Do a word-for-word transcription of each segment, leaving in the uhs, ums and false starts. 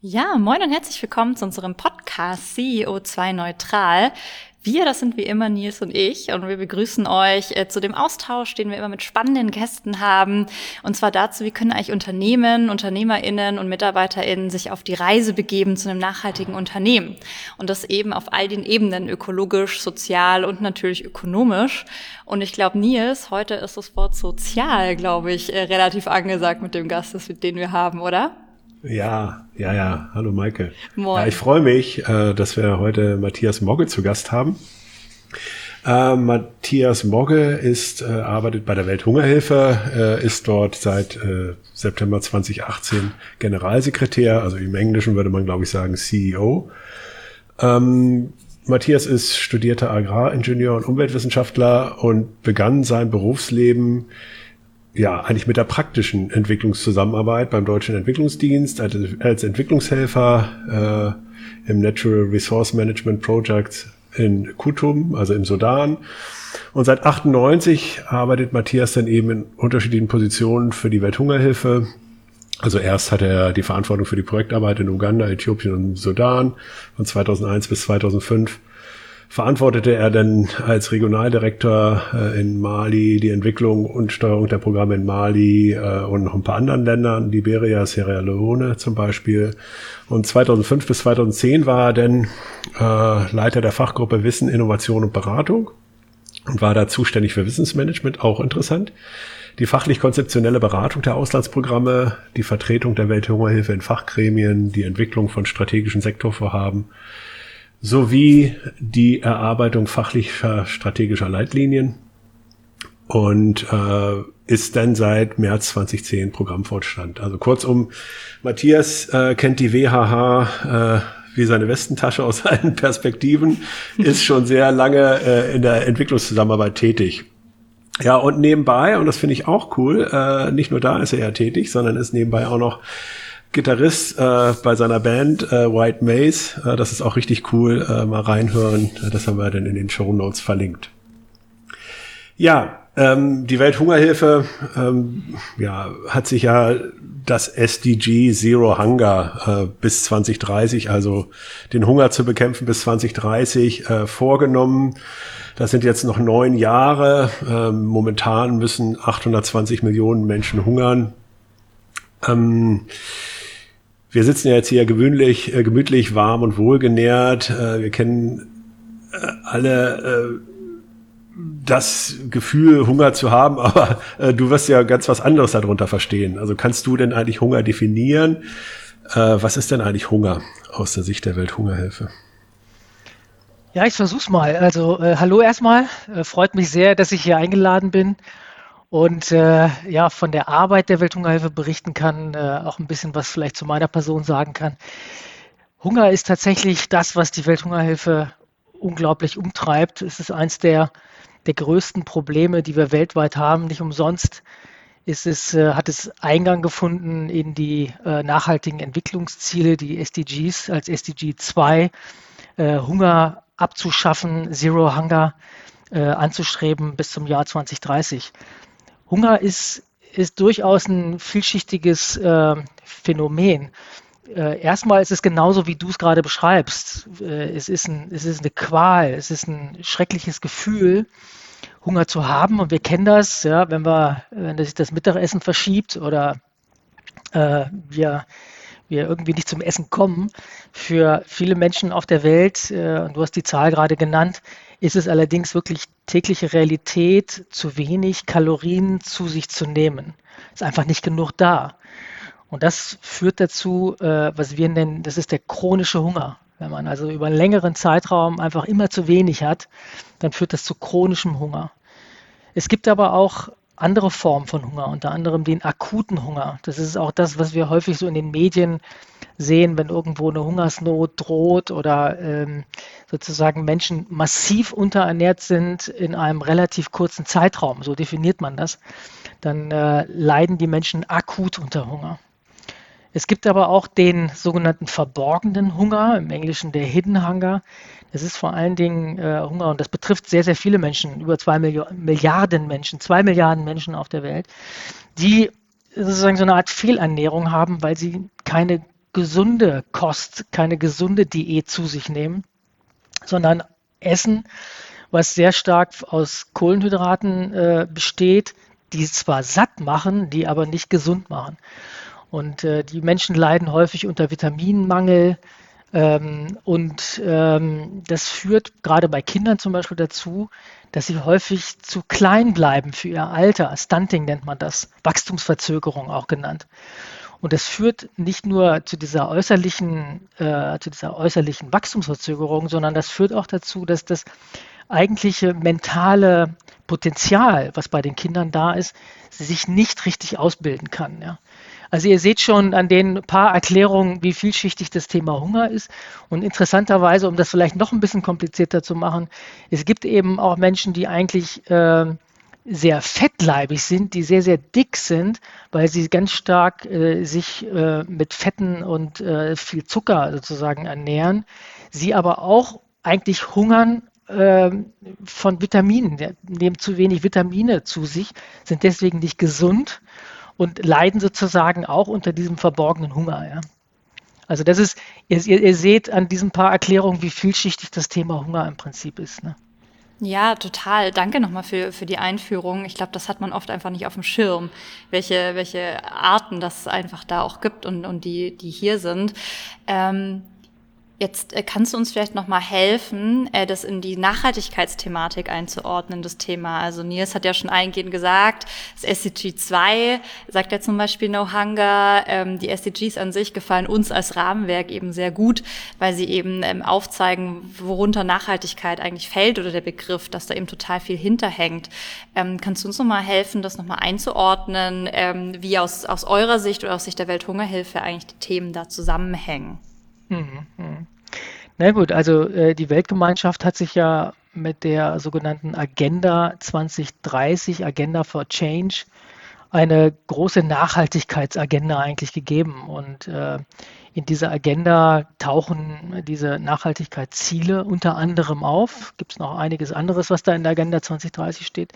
Ja, moin und herzlich willkommen zu unserem Podcast C E O zwei Neutral. Wir, das sind wie immer Nils und ich, und wir begrüßen euch äh, zu dem Austausch, den wir immer mit spannenden Gästen haben. Und zwar dazu, wie können eigentlich Unternehmen, UnternehmerInnen und MitarbeiterInnen sich auf die Reise begeben zu einem nachhaltigen Unternehmen. Und das eben auf all den Ebenen, ökologisch, sozial und natürlich ökonomisch. Und ich glaube, Nils, heute ist das Wort sozial, glaube ich, äh, relativ angesagt mit dem Gast, das- den wir haben, oder? Ja, ja, ja. Hallo Maike. Moin. Ja, ich freue mich, äh, dass wir heute Matthias Mogge zu Gast haben. Äh, Matthias Mogge ist, äh, arbeitet bei der Welthungerhilfe, äh, ist dort seit äh, September zwanzig achtzehn Generalsekretär, also im Englischen würde man, glaube ich, sagen C E O. Ähm, Matthias ist studierter Agraringenieur und Umweltwissenschaftler und begann sein Berufsleben ja, eigentlich mit der praktischen Entwicklungszusammenarbeit beim Deutschen Entwicklungsdienst als, als Entwicklungshelfer äh, im Natural Resource Management Project in Khartoum, also im Sudan. Und seit achtundneunzig arbeitet Matthias dann eben in unterschiedlichen Positionen für die Welthungerhilfe. Also erst hat er die Verantwortung für die Projektarbeit in Uganda, Äthiopien und Sudan von zweitausendeins bis zweitausendfünf. Verantwortete er dann als Regionaldirektor äh, in Mali die Entwicklung und Steuerung der Programme in Mali äh, und noch ein paar anderen Ländern, Liberia, Sierra Leone zum Beispiel. Und zweitausendfünf bis zweitausendzehn war er dann äh, Leiter der Fachgruppe Wissen, Innovation und Beratung und war da zuständig für Wissensmanagement, auch interessant. Die fachlich-konzeptionelle Beratung der Auslandsprogramme, die Vertretung der Welthungerhilfe in Fachgremien, die Entwicklung von strategischen Sektorvorhaben, sowie die Erarbeitung fachlicher strategischer Leitlinien und äh, ist dann seit März zweitausendzehn Programmvorstand. Also kurzum, Matthias äh, kennt die W H H äh, wie seine Westentasche aus allen Perspektiven, ist schon sehr lange äh, in der Entwicklungszusammenarbeit tätig. Ja, und nebenbei, und das finde ich auch cool, äh, nicht nur da ist er ja tätig, sondern ist nebenbei auch noch Gitarrist äh, bei seiner Band äh, White Maze. Äh, das ist auch richtig cool. Äh, mal reinhören. Das haben wir dann in den Shownotes verlinkt. Ja, ähm, die Welthungerhilfe ähm, ja, hat sich ja das S D G Zero Hunger äh, bis zwanzig dreißig, also den Hunger zu bekämpfen bis zwanzig dreißig, äh, vorgenommen. Das sind jetzt noch neun Jahre. Ähm, momentan müssen achthundertzwanzig Millionen Menschen hungern. Ähm, Wir sitzen ja jetzt hier gewöhnlich, äh, gemütlich, warm und wohlgenährt. Äh, wir kennen äh, alle äh, das Gefühl, Hunger zu haben, aber äh, du wirst ja ganz was anderes darunter verstehen. Also kannst du denn eigentlich Hunger definieren? Äh, was ist denn eigentlich Hunger aus der Sicht der Welthungerhilfe? Ja, ich versuch's mal. Also, äh, hallo erstmal. Äh, freut mich sehr, dass ich hier eingeladen bin und äh, ja, von der Arbeit der Welthungerhilfe berichten kann, äh, auch ein bisschen was vielleicht zu meiner Person sagen kann. Hunger ist tatsächlich das, was die Welthungerhilfe unglaublich umtreibt. Es ist eins der, der größten Probleme, die wir weltweit haben. Nicht umsonst ist es, äh, hat es Eingang gefunden in die äh, nachhaltigen Entwicklungsziele, die S D Gs als S D G zwei, äh, Hunger abzuschaffen, Zero Hunger äh, anzustreben bis zum Jahr zwanzig dreißig. Hunger ist, ist durchaus ein vielschichtiges äh, Phänomen. Äh, erstmal ist es genauso, wie du es gerade beschreibst. Äh, es ist ein, es ist eine Qual, es ist ein schreckliches Gefühl, Hunger zu haben. Und wir kennen das, ja, wenn wir, wenn sich das Mittagessen verschiebt oder äh, wir, wir irgendwie nicht zum Essen kommen. Für viele Menschen auf der Welt, äh, und du hast die Zahl gerade genannt, ist es allerdings wirklich tägliche Realität, zu wenig Kalorien zu sich zu nehmen. Ist einfach nicht genug da. Und das führt dazu, äh, was wir nennen, das ist der chronische Hunger. Wenn man also über einen längeren Zeitraum einfach immer zu wenig hat, dann führt das zu chronischem Hunger. Es gibt aber auch andere Formen von Hunger, unter anderem den akuten Hunger. Das ist auch das, was wir häufig so in den Medien sehen, wenn irgendwo eine Hungersnot droht oder ähm, sozusagen Menschen massiv unterernährt sind in einem relativ kurzen Zeitraum, so definiert man das, dann äh, leiden die Menschen akut unter Hunger. Es gibt aber auch den sogenannten verborgenen Hunger, im Englischen der Hidden Hunger. Das ist vor allen Dingen äh, Hunger und das betrifft sehr, sehr viele Menschen, über zwei Milliarden Menschen, zwei Milliarden Menschen auf der Welt, die sozusagen so eine Art Fehlernährung haben, weil sie keine gesunde Kost, keine gesunde Diät zu sich nehmen, sondern essen, was sehr stark aus Kohlenhydraten äh, besteht, die zwar satt machen, die aber nicht gesund machen. Und äh, die Menschen leiden häufig unter Vitaminmangel. Ähm, und ähm, das führt gerade bei Kindern zum Beispiel dazu, dass sie häufig zu klein bleiben für ihr Alter. Stunting nennt man das, Wachstumsverzögerung auch genannt. Und das führt nicht nur zu dieser äußerlichen, äh, zu dieser äußerlichen Wachstumsverzögerung, sondern das führt auch dazu, dass das eigentliche mentale Potenzial, was bei den Kindern da ist, sich nicht richtig ausbilden kann. Ja. Also ihr seht schon an den paar Erklärungen, wie vielschichtig das Thema Hunger ist. Und interessanterweise, um das vielleicht noch ein bisschen komplizierter zu machen, es gibt eben auch Menschen, die eigentlich äh, sehr fettleibig sind, die sehr, sehr dick sind, weil sie ganz stark äh, sich äh, mit Fetten und äh, viel Zucker sozusagen ernähren, sie aber auch eigentlich hungern äh, von Vitaminen, die nehmen zu wenig Vitamine zu sich, sind deswegen nicht gesund und leiden sozusagen auch unter diesem verborgenen Hunger. Ja. Also das ist, ihr, ihr seht an diesen paar Erklärungen, wie vielschichtig das Thema Hunger im Prinzip ist. Ne? Ja, total. Danke nochmal für, für die Einführung. Ich glaube, das hat man oft einfach nicht auf dem Schirm, welche, welche Arten das einfach da auch gibt und, und die, die hier sind. Ähm, Jetzt äh, kannst du uns vielleicht noch mal helfen, äh, das in die Nachhaltigkeitsthematik einzuordnen, das Thema. Also Nils hat ja schon eingehend gesagt, das S D G zwei sagt ja zum Beispiel No Hunger. Ähm, die S D Gs an sich gefallen uns als Rahmenwerk eben sehr gut, weil sie eben ähm, aufzeigen, worunter Nachhaltigkeit eigentlich fällt oder der Begriff, dass da eben total viel hinterhängt. Ähm, kannst du uns noch mal helfen, das noch mal einzuordnen, ähm, wie aus, aus eurer Sicht oder aus Sicht der Welthungerhilfe eigentlich die Themen da zusammenhängen? Mhm, mhm. Na gut, also äh, die Weltgemeinschaft hat sich ja mit der sogenannten Agenda zwanzig dreißig, Agenda for Change, eine große Nachhaltigkeitsagenda eigentlich gegeben. Und äh, in dieser Agenda tauchen diese Nachhaltigkeitsziele unter anderem auf. Gibt es noch einiges anderes, was da in der Agenda zwanzig dreißig steht.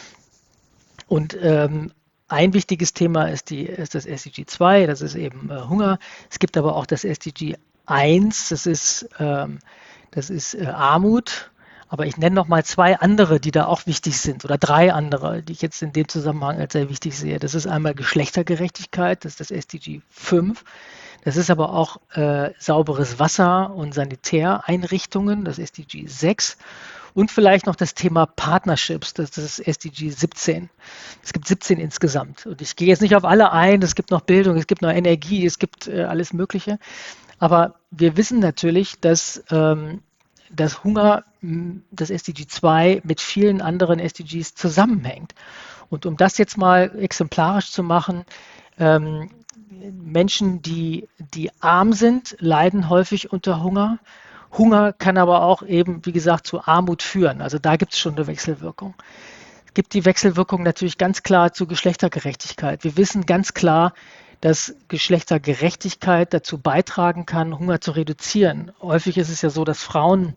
Und ähm, ein wichtiges Thema ist, die, ist das S D G zwei, das ist eben äh, Hunger. Es gibt aber auch das S D G eins, das ist, ähm, das ist äh, Armut. Aber ich nenne noch mal zwei andere, die da auch wichtig sind, oder drei andere, die ich jetzt in dem Zusammenhang als sehr wichtig sehe. Das ist einmal Geschlechtergerechtigkeit, das ist das S D G fünf. Das ist aber auch äh, sauberes Wasser und Sanitäreinrichtungen, das S D G sechs. Und vielleicht noch das Thema Partnerships, das ist das S D G siebzehn. Es gibt siebzehn insgesamt. Und ich gehe jetzt nicht auf alle ein, es gibt noch Bildung, es gibt noch Energie, es gibt äh, alles Mögliche. Aber wir wissen natürlich, dass ähm, das Hunger, das S D G zwei, mit vielen anderen S D Gs zusammenhängt. Und um das jetzt mal exemplarisch zu machen, ähm, Menschen, die, die arm sind, leiden häufig unter Hunger. Hunger kann aber auch eben, wie gesagt, zu Armut führen. Also da gibt es schon eine Wechselwirkung. Es gibt die Wechselwirkung natürlich ganz klar zu Geschlechtergerechtigkeit. Wir wissen ganz klar, dass Geschlechtergerechtigkeit dazu beitragen kann, Hunger zu reduzieren. Häufig ist es ja so, dass Frauen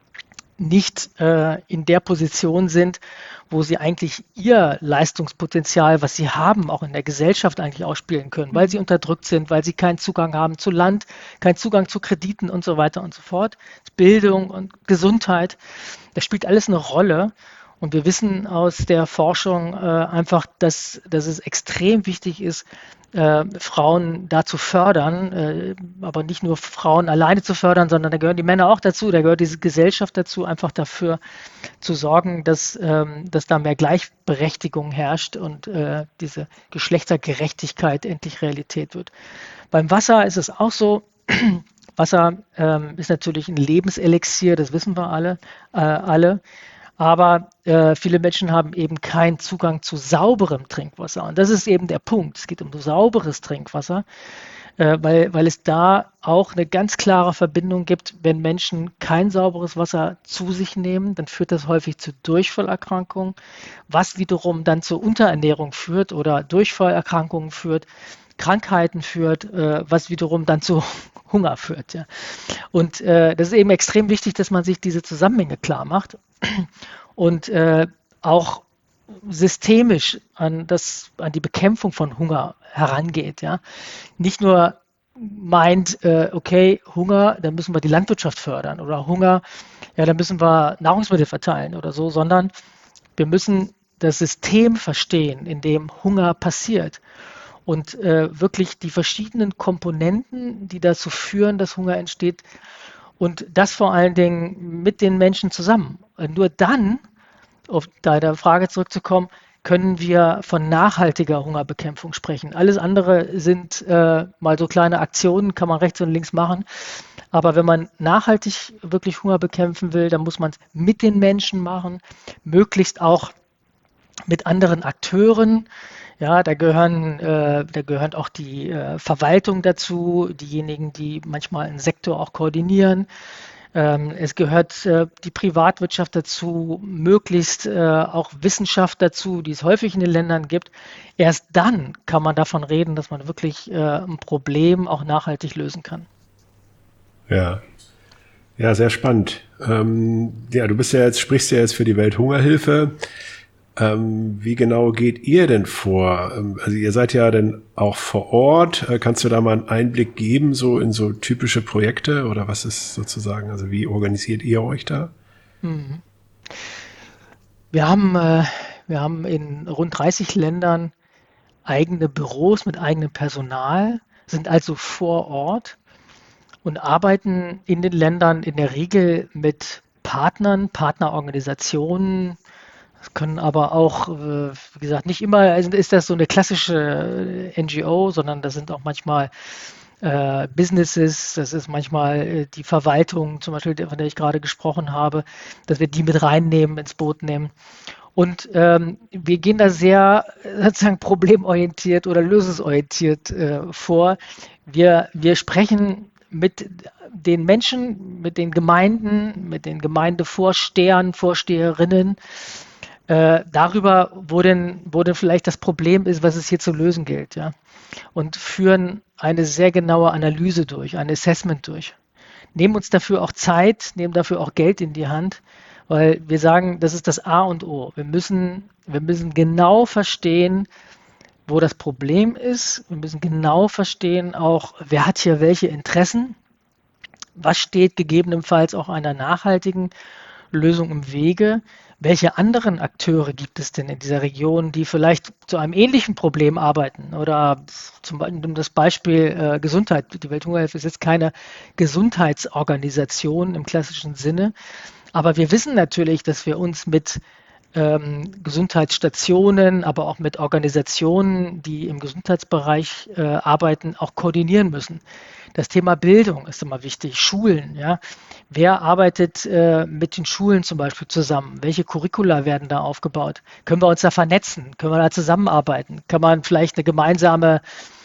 nicht äh, in der Position sind, wo sie eigentlich ihr Leistungspotenzial, was sie haben, auch in der Gesellschaft eigentlich ausspielen können, weil sie unterdrückt sind, weil sie keinen Zugang haben zu Land, keinen Zugang zu Krediten und so weiter und so fort. Bildung und Gesundheit, das spielt alles eine Rolle. Und wir wissen aus der Forschung äh, einfach, dass, dass es extrem wichtig ist, äh, Frauen da zu fördern, äh, aber nicht nur Frauen alleine zu fördern, sondern da gehören die Männer auch dazu, da gehört diese Gesellschaft dazu, einfach dafür zu sorgen, dass, ähm, dass da mehr Gleichberechtigung herrscht und äh, diese Geschlechtergerechtigkeit endlich Realität wird. Beim Wasser ist es auch so. Wasser ähm, ist natürlich ein Lebenselixier, das wissen wir alle, äh, alle. Aber äh, viele Menschen haben eben keinen Zugang zu sauberem Trinkwasser. Und das ist eben der Punkt. Es geht um sauberes Trinkwasser, äh, weil, weil es da auch eine ganz klare Verbindung gibt. Wenn Menschen kein sauberes Wasser zu sich nehmen, dann führt das häufig zu Durchfallerkrankungen, was wiederum dann zur Unterernährung führt oder Durchfallerkrankungen führt, Krankheiten führt, äh, was wiederum dann zu Hunger führt. Ja. Und äh, das ist eben extrem wichtig, dass man sich diese Zusammenhänge klar macht und äh, auch systemisch an, das, an die Bekämpfung von Hunger herangeht. Ja. Nicht nur meint, äh, okay, Hunger, dann müssen wir die Landwirtschaft fördern oder Hunger, ja, dann müssen wir Nahrungsmittel verteilen oder so, sondern wir müssen das System verstehen, in dem Hunger passiert und äh, wirklich die verschiedenen Komponenten, die dazu führen, dass Hunger entsteht und das vor allen Dingen mit den Menschen zusammen. Und nur dann, auf deine Frage zurückzukommen, können wir von nachhaltiger Hungerbekämpfung sprechen. Alles andere sind äh, mal so kleine Aktionen, kann man rechts und links machen. Aber wenn man nachhaltig wirklich Hunger bekämpfen will, dann muss man es mit den Menschen machen, möglichst auch mit anderen Akteuren. Ja, da gehören, äh, da gehören auch die äh, Verwaltung dazu, diejenigen, die manchmal einen Sektor auch koordinieren. Ähm, es gehört äh, die Privatwirtschaft dazu, möglichst äh, auch Wissenschaft dazu, die es häufig in den Ländern gibt. Erst dann kann man davon reden, dass man wirklich äh, ein Problem auch nachhaltig lösen kann. Ja, ja, sehr spannend. Ähm, ja, du bist ja jetzt, sprichst ja jetzt für die Welthungerhilfe. Ähm, wie genau geht ihr denn vor? Ähm, also ihr seid ja dann auch vor Ort. Äh, kannst du da mal einen Einblick geben, so in so typische Projekte oder was ist sozusagen, also wie organisiert ihr euch da? Mhm. Wir haben, äh, wir haben in rund dreißig Ländern eigene Büros mit eigenem Personal, sind also vor Ort und arbeiten in den Ländern in der Regel mit Partnern, Partnerorganisationen. Es können aber auch, äh, wie gesagt, nicht immer also ist das so eine klassische N G O, sondern das sind auch manchmal äh, Businesses, das ist manchmal äh, die Verwaltung, zum Beispiel, von der ich gerade gesprochen habe, dass wir die mit reinnehmen, ins Boot nehmen. Und ähm, wir gehen da sehr sozusagen problemorientiert oder lösungsorientiert äh, vor. Wir, wir sprechen mit den Menschen, mit den Gemeinden, mit den Gemeindevorstehern, Vorsteherinnen äh, darüber, wo denn, wo denn vielleicht das Problem ist, was es hier zu lösen gilt, ja. Und führen eine sehr genaue Analyse durch, ein Assessment durch. Nehmen uns dafür auch Zeit, nehmen dafür auch Geld in die Hand, weil wir sagen, das ist das A und O. Wir müssen, wir müssen genau verstehen, wo das Problem ist. Wir müssen genau verstehen auch, wer hat hier welche Interessen, was steht gegebenenfalls auch einer nachhaltigen Lösung im Wege. Welche anderen Akteure gibt es denn in dieser Region, die vielleicht zu einem ähnlichen Problem arbeiten? Oder zum Beispiel das Beispiel äh, Gesundheit. Die Welthungerhilfe ist jetzt keine Gesundheitsorganisation im klassischen Sinne, aber wir wissen natürlich, dass wir uns mit ähm, Gesundheitsstationen, aber auch mit Organisationen, die im Gesundheitsbereich äh, arbeiten, auch koordinieren müssen. Das Thema Bildung ist immer wichtig, Schulen, ja. Wer arbeitet äh, mit den Schulen zum Beispiel zusammen? Welche Curricula werden da aufgebaut? Können wir uns da vernetzen? Können wir da zusammenarbeiten? Kann man vielleicht eine gemeinsame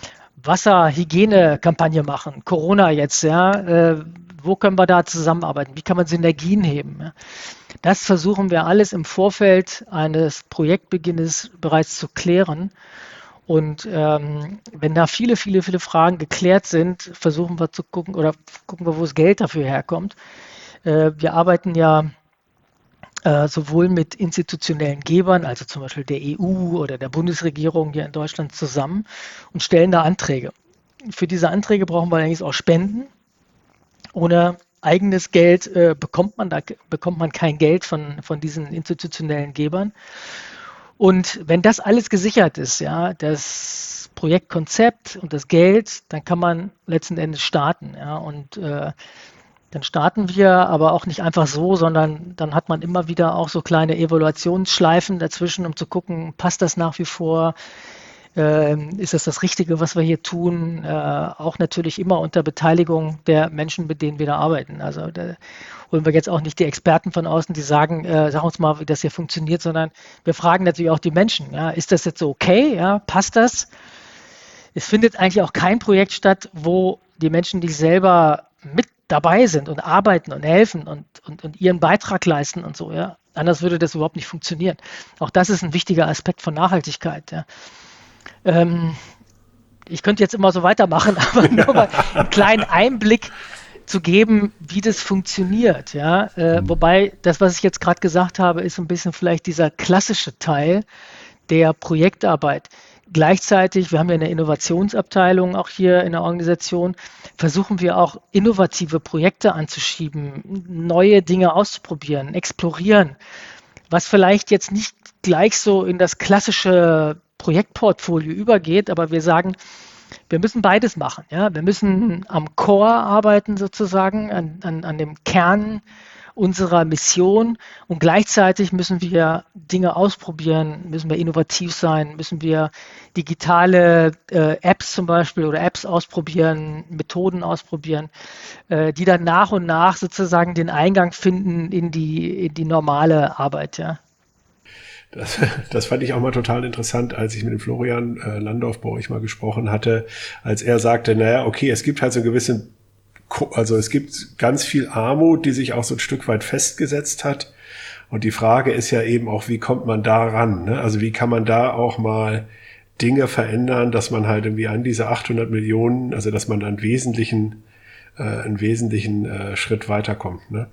Wasserhygienekampagne machen? Corona jetzt, ja. Äh, wo können wir da zusammenarbeiten? Wie kann man Synergien heben? Ja? Das versuchen wir alles im Vorfeld eines Projektbeginnes bereits zu klären. Und ähm, wenn da viele, viele, viele Fragen geklärt sind, versuchen wir zu gucken oder gucken wir, wo das Geld dafür herkommt. Äh, wir arbeiten ja äh, sowohl mit institutionellen Gebern, also zum Beispiel der E U oder der Bundesregierung hier in Deutschland zusammen und stellen da Anträge. Für diese Anträge brauchen wir allerdings auch Spenden. Ohne eigenes Geld äh, bekommt man da bekommt man kein Geld von, von diesen institutionellen Gebern. Und wenn das alles gesichert ist, ja, das Projektkonzept und das Geld, dann kann man letzten Endes starten. Ja, und äh, dann starten wir aber auch nicht einfach so, sondern dann hat man immer wieder auch so kleine Evaluationsschleifen dazwischen, um zu gucken, passt das nach wie vor? Äh, ist das das Richtige, was wir hier tun? Äh, auch natürlich immer unter Beteiligung der Menschen, mit denen wir da arbeiten. Also da holen wir jetzt auch nicht die Experten von außen, die sagen, äh, sag uns mal, wie das hier funktioniert, sondern wir fragen natürlich auch die Menschen. Ja, ist das jetzt so okay? Ja, passt das? Es findet eigentlich auch kein Projekt statt, wo die Menschen nicht selber mit dabei sind und arbeiten und helfen und, und, und ihren Beitrag leisten und so. Ja, anders würde das überhaupt nicht funktionieren. Auch das ist ein wichtiger Aspekt von Nachhaltigkeit. Ja. Ähm, ich könnte jetzt immer so weitermachen, aber nur mal einen kleinen Einblick zu geben, wie das funktioniert. Ja? Äh, wobei das, was ich jetzt gerade gesagt habe, ist ein bisschen vielleicht dieser klassische Teil der Projektarbeit. Gleichzeitig, wir haben ja eine Innovationsabteilung auch hier in der Organisation, versuchen wir auch innovative Projekte anzuschieben, neue Dinge auszuprobieren, explorieren, was vielleicht jetzt nicht gleich so in das klassische Projektportfolio übergeht, aber wir sagen, wir müssen beides machen. Ja? Wir müssen am Core arbeiten sozusagen, an, an, an dem Kern unserer Mission und gleichzeitig müssen wir Dinge ausprobieren, müssen wir innovativ sein, müssen wir digitale äh, Apps zum Beispiel oder Apps ausprobieren, Methoden ausprobieren, äh, die dann nach und nach sozusagen den Eingang finden in die, in die normale Arbeit. Ja. Das, das fand ich auch mal total interessant, als ich mit dem Florian äh, Landorf bei euch mal gesprochen hatte, als er sagte, naja, okay, es gibt halt so einen gewissen, also es gibt ganz viel Armut, die sich auch so ein Stück weit festgesetzt hat. Und die Frage ist ja eben auch, wie kommt man da ran? Ne? Also wie kann man da auch mal Dinge verändern, dass man halt irgendwie an diese achthundert Millionen, also dass man einen wesentlichen, äh, einen wesentlichen äh, Schritt weiterkommt. Ne?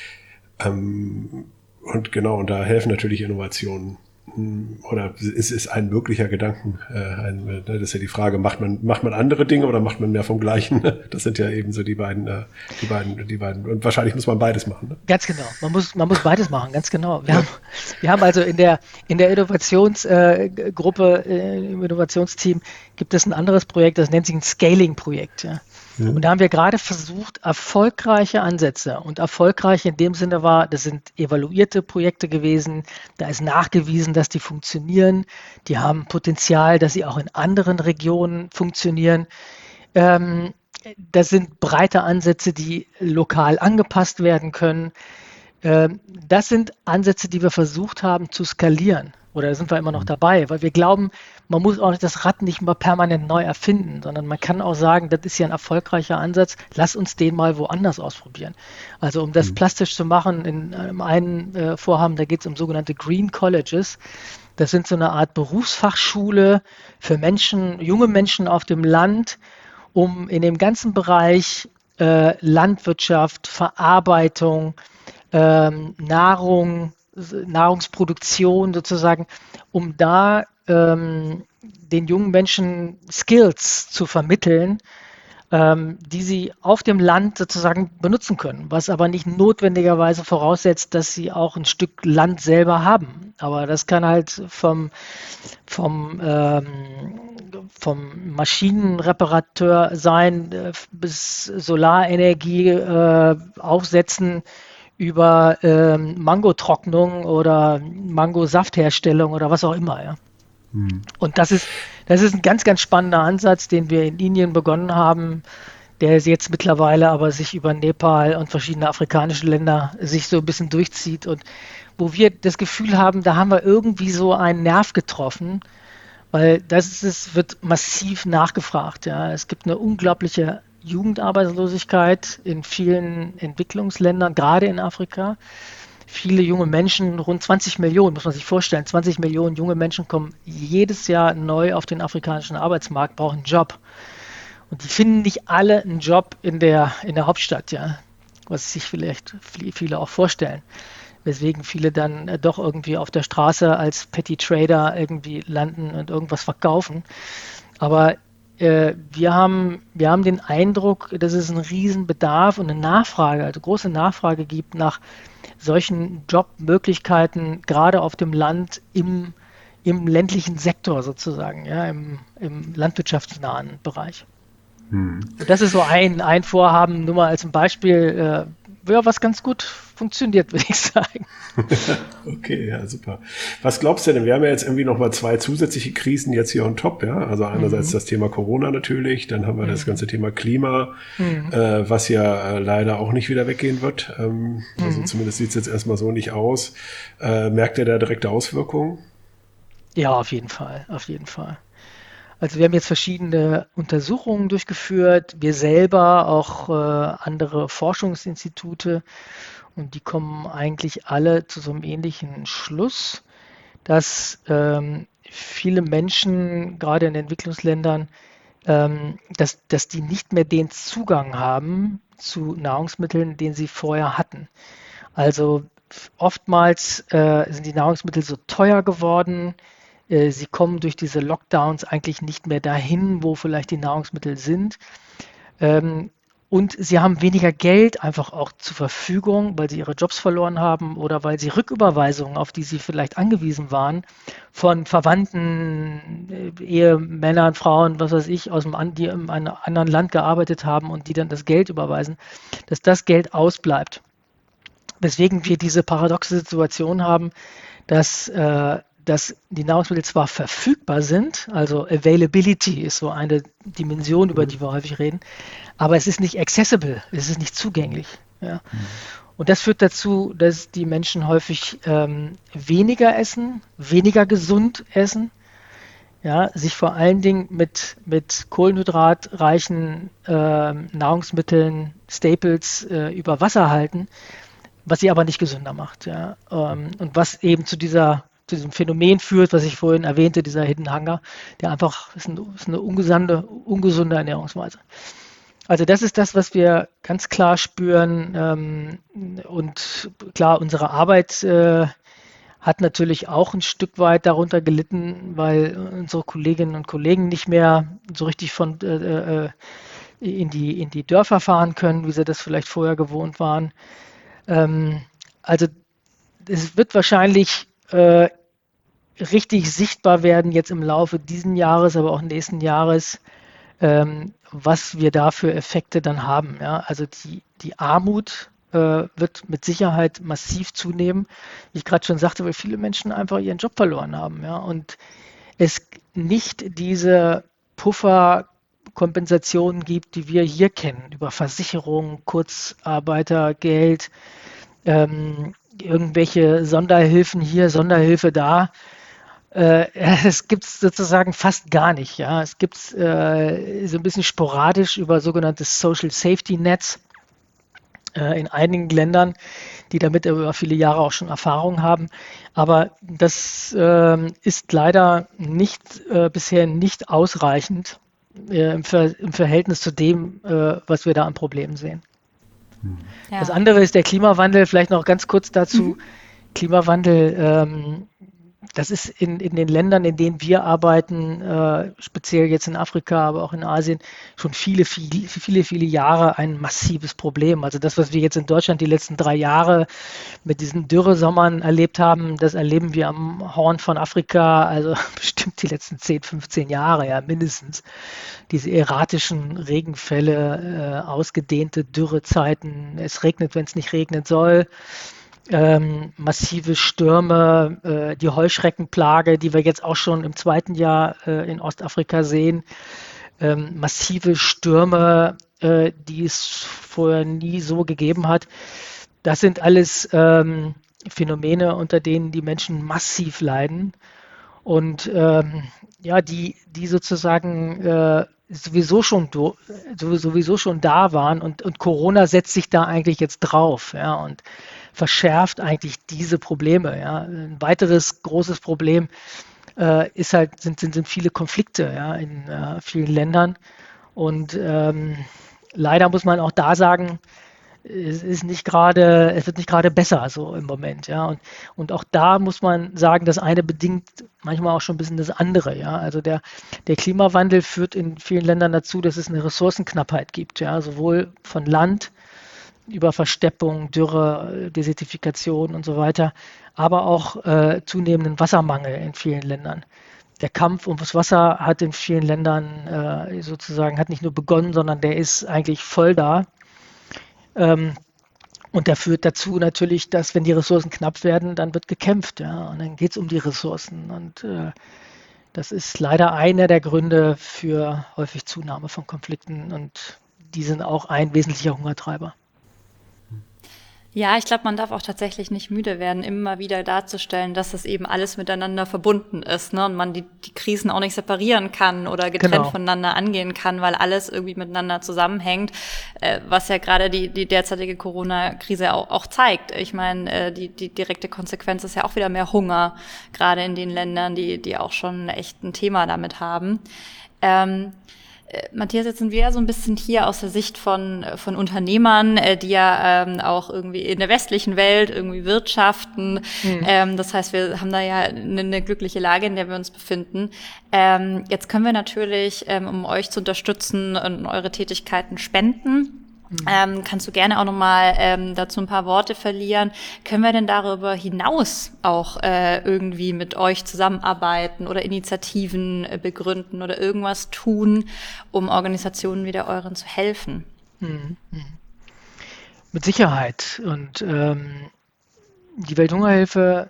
Ähm, Und genau, und da helfen natürlich Innovationen. Oder es ist ein möglicher Gedanken. Äh, ein, das ist ja die Frage, macht man, macht man andere Dinge oder macht man mehr vom Gleichen? Das sind ja eben so die beiden, äh, die beiden, die beiden. Und wahrscheinlich muss man beides machen. Ne? Ganz genau. Man muss, man muss beides machen, ganz genau. Wir, ja. haben, wir haben also in der, in der Innovationsgruppe, äh, im Innovationsteam gibt es ein anderes Projekt, das nennt sich ein Scaling-Projekt. Ja. Ja. Und da haben wir gerade versucht, erfolgreiche Ansätze, und erfolgreich in dem Sinne war, das sind evaluierte Projekte gewesen, da ist nachgewiesen, dass die funktionieren, die haben Potenzial, dass sie auch in anderen Regionen funktionieren. Ähm, das sind breite Ansätze, die lokal angepasst werden können. Ähm, das sind Ansätze, die wir versucht haben zu skalieren. Oder da sind wir immer noch dabei, weil wir glauben, man muss auch nicht das Rad nicht mal permanent neu erfinden, sondern man kann auch sagen, das ist ja ein erfolgreicher Ansatz, lass uns den mal woanders ausprobieren. Also um das mhm. plastisch zu machen, in einem einen äh, Vorhaben, da geht es um sogenannte Green Colleges. Das sind so eine Art Berufsfachschule für Menschen, junge Menschen auf dem Land, um in dem ganzen Bereich äh, Landwirtschaft, Verarbeitung, ähm, Nahrung, Nahrungsproduktion sozusagen, um da ähm, den jungen Menschen Skills zu vermitteln, ähm, die sie auf dem Land sozusagen benutzen können, was aber nicht notwendigerweise voraussetzt, dass sie auch ein Stück Land selber haben. Aber das kann halt vom, vom, ähm, vom Maschinenreparateur sein äh, bis Solarenergie äh, aufsetzen, über ähm, Mangotrocknung oder Mangosaftherstellung oder was auch immer. Ja. Hm. Und das ist, das ist ein ganz, ganz spannender Ansatz, den wir in Indien begonnen haben, der jetzt mittlerweile aber sich über Nepal und verschiedene afrikanische Länder sich so ein bisschen durchzieht und wo wir das Gefühl haben, da haben wir irgendwie so einen Nerv getroffen, weil das ist, wird massiv nachgefragt. Ja. Es gibt eine unglaubliche Jugendarbeitslosigkeit in vielen Entwicklungsländern, gerade in Afrika. Viele junge Menschen, rund zwanzig Millionen, muss man sich vorstellen, zwanzig Millionen junge Menschen kommen jedes Jahr neu auf den afrikanischen Arbeitsmarkt, brauchen einen Job. Und die finden nicht alle einen Job in der, in der Hauptstadt, ja, was sich vielleicht viele auch vorstellen. Weswegen viele dann doch irgendwie auf der Straße als Petty Trader irgendwie landen und irgendwas verkaufen. Aber Wir haben, wir haben den Eindruck, dass es einen riesen Bedarf und eine Nachfrage, also große Nachfrage gibt nach solchen Jobmöglichkeiten, gerade auf dem Land, im, im ländlichen Sektor sozusagen, ja, im, im landwirtschaftsnahen Bereich. Hm. Und das ist so ein, ein Vorhaben, nur mal als ein Beispiel, äh, ja, was ganz gut funktioniert, würde ich sagen. Okay, ja, super. Was glaubst du denn? Wir haben ja jetzt irgendwie noch mal zwei zusätzliche Krisen jetzt hier on top, ja. Also einerseits mhm. das Thema Corona natürlich, dann haben wir mhm. das ganze Thema Klima, mhm. äh, was ja äh, leider auch nicht wieder weggehen wird. Ähm, mhm. Also zumindest sieht es jetzt erstmal so nicht aus. Äh, merkt ihr da direkte Auswirkungen? Ja, auf jeden Fall, auf jeden Fall. Also wir haben jetzt verschiedene Untersuchungen durchgeführt, wir selber, auch äh, andere Forschungsinstitute, und die kommen eigentlich alle zu so einem ähnlichen Schluss, dass ähm, viele Menschen, gerade in den Entwicklungsländern, ähm, dass, dass die nicht mehr den Zugang haben zu Nahrungsmitteln, den sie vorher hatten. Also oftmals äh, sind die Nahrungsmittel so teuer geworden, Äh, sie kommen durch diese Lockdowns eigentlich nicht mehr dahin, wo vielleicht die Nahrungsmittel sind. Ähm, und sie haben weniger Geld einfach auch zur Verfügung, weil sie ihre Jobs verloren haben oder weil sie Rücküberweisungen, auf die sie vielleicht angewiesen waren, von Verwandten, äh, Ehemännern, Frauen, was weiß ich, aus dem an, die in einem anderen Land gearbeitet haben und die dann das Geld überweisen, dass das Geld ausbleibt. Weswegen wir diese paradoxe Situation haben, dass, äh, dass die Nahrungsmittel zwar verfügbar sind, also Availability ist so eine Dimension, über die wir häufig reden, aber es ist nicht accessible, es ist nicht zugänglich. Ja. Und das führt dazu, dass die Menschen häufig ähm, weniger essen, weniger gesund essen, ja, sich vor allen Dingen mit, mit kohlenhydratreichen äh, Nahrungsmitteln, Staples äh, über Wasser halten, was sie aber nicht gesünder macht. Ja. Ähm, und was eben zu dieser zu diesem Phänomen führt, was ich vorhin erwähnte, dieser Hidden Hunger, der einfach ist, ein, ist eine ungesunde, ungesunde Ernährungsweise. Also das ist das, was wir ganz klar spüren. Ähm, und klar, unsere Arbeit äh, hat natürlich auch ein Stück weit darunter gelitten, weil unsere Kolleginnen und Kollegen nicht mehr so richtig von äh, äh, in die, in die Dörfer fahren können, wie sie das vielleicht vorher gewohnt waren. Ähm, also es wird wahrscheinlich äh, richtig sichtbar werden jetzt im Laufe diesen Jahres, aber auch nächsten Jahres, ähm, was wir da für Effekte dann haben. Ja? Also die, die Armut äh, wird mit Sicherheit massiv zunehmen, wie ich gerade schon sagte, weil viele Menschen einfach ihren Job verloren haben. Ja? Und es nicht diese Pufferkompensationen gibt, die wir hier kennen, über Versicherungen, Kurzarbeitergeld, ähm, irgendwelche Sonderhilfen hier, Sonderhilfe da. Äh, es gibt es sozusagen fast gar nicht. Ja. Es gibt es äh, so ein bisschen sporadisch über sogenanntes Social Safety Nets äh, in einigen Ländern, die damit über viele Jahre auch schon Erfahrung haben. Aber das äh, ist leider nicht äh, bisher nicht ausreichend äh, im, Ver im Verhältnis zu dem, äh, was wir da an Problemen sehen. Ja. Das andere ist der Klimawandel, vielleicht noch ganz kurz dazu. Mhm. Klimawandel, ähm, das ist in, in den Ländern, in denen wir arbeiten, äh, speziell jetzt in Afrika, aber auch in Asien, schon viele, viele, viele, viele Jahre ein massives Problem. Also das, was wir jetzt in Deutschland die letzten drei Jahre mit diesen Dürresommern erlebt haben, das erleben wir am Horn von Afrika, also bestimmt die letzten zehn, fünfzehn Jahre, ja mindestens. Diese erratischen Regenfälle, äh, ausgedehnte Dürrezeiten, es regnet, wenn es nicht regnen soll. Ähm, massive Stürme, äh, die Heuschreckenplage, die wir jetzt auch schon im zweiten Jahr äh, in Ostafrika sehen, ähm, massive Stürme, äh, die es vorher nie so gegeben hat. Das sind alles ähm, Phänomene, unter denen die Menschen massiv leiden und ähm, ja, die, die sozusagen äh, sowieso schon sowieso schon da waren und, und Corona setzt sich da eigentlich jetzt drauf, ja, und verschärft eigentlich diese Probleme. Ja. Ein weiteres großes Problem äh, ist halt, sind, sind, sind viele Konflikte, ja, in äh, vielen Ländern. Und ähm, leider muss man auch da sagen, es ist nicht gerade, es wird nicht gerade besser so im Moment, ja. Und, und auch da muss man sagen, das eine bedingt manchmal auch schon ein bisschen das andere, ja. Also der, der Klimawandel führt in vielen Ländern dazu, dass es eine Ressourcenknappheit gibt, ja, sowohl von Land über Versteppung, Dürre, Desertifikation und so weiter, aber auch äh, zunehmenden Wassermangel in vielen Ländern. Der Kampf ums Wasser hat in vielen Ländern äh, sozusagen, hat nicht nur begonnen, sondern der ist eigentlich voll da. Ähm, und der führt dazu natürlich, dass wenn die Ressourcen knapp werden, dann wird gekämpft, ja, und dann geht es um die Ressourcen. Und äh, das ist leider einer der Gründe für häufig Zunahme von Konflikten und die sind auch ein wesentlicher Hungertreiber. Ja, ich glaube, man darf auch tatsächlich nicht müde werden, immer wieder darzustellen, dass das eben alles miteinander verbunden ist, ne? Und man die, die Krisen auch nicht separieren kann oder getrennt genau. voneinander angehen kann, weil alles irgendwie miteinander zusammenhängt, äh, was ja gerade die, die derzeitige Corona-Krise auch, auch zeigt. Ich meine, äh, die, die direkte Konsequenz ist ja auch wieder mehr Hunger, gerade in den Ländern, die, die auch schon echt ein Thema damit haben. Ähm, Äh, Matthias, jetzt sind wir ja so ein bisschen hier aus der Sicht von, von Unternehmern, äh, die ja ähm, auch irgendwie in der westlichen Welt irgendwie wirtschaften. Mhm. Ähm, das heißt, wir haben da ja eine, eine glückliche Lage, in der wir uns befinden. Ähm, jetzt können wir natürlich, ähm, um euch zu unterstützen und eure Tätigkeiten spenden. Mhm. Ähm, kannst du gerne auch nochmal ähm, dazu ein paar Worte verlieren. Können wir denn darüber hinaus auch äh, irgendwie mit euch zusammenarbeiten oder Initiativen äh, begründen oder irgendwas tun, um Organisationen wie der euren zu helfen? Mhm. Mit Sicherheit. Und ähm, die Welthungerhilfe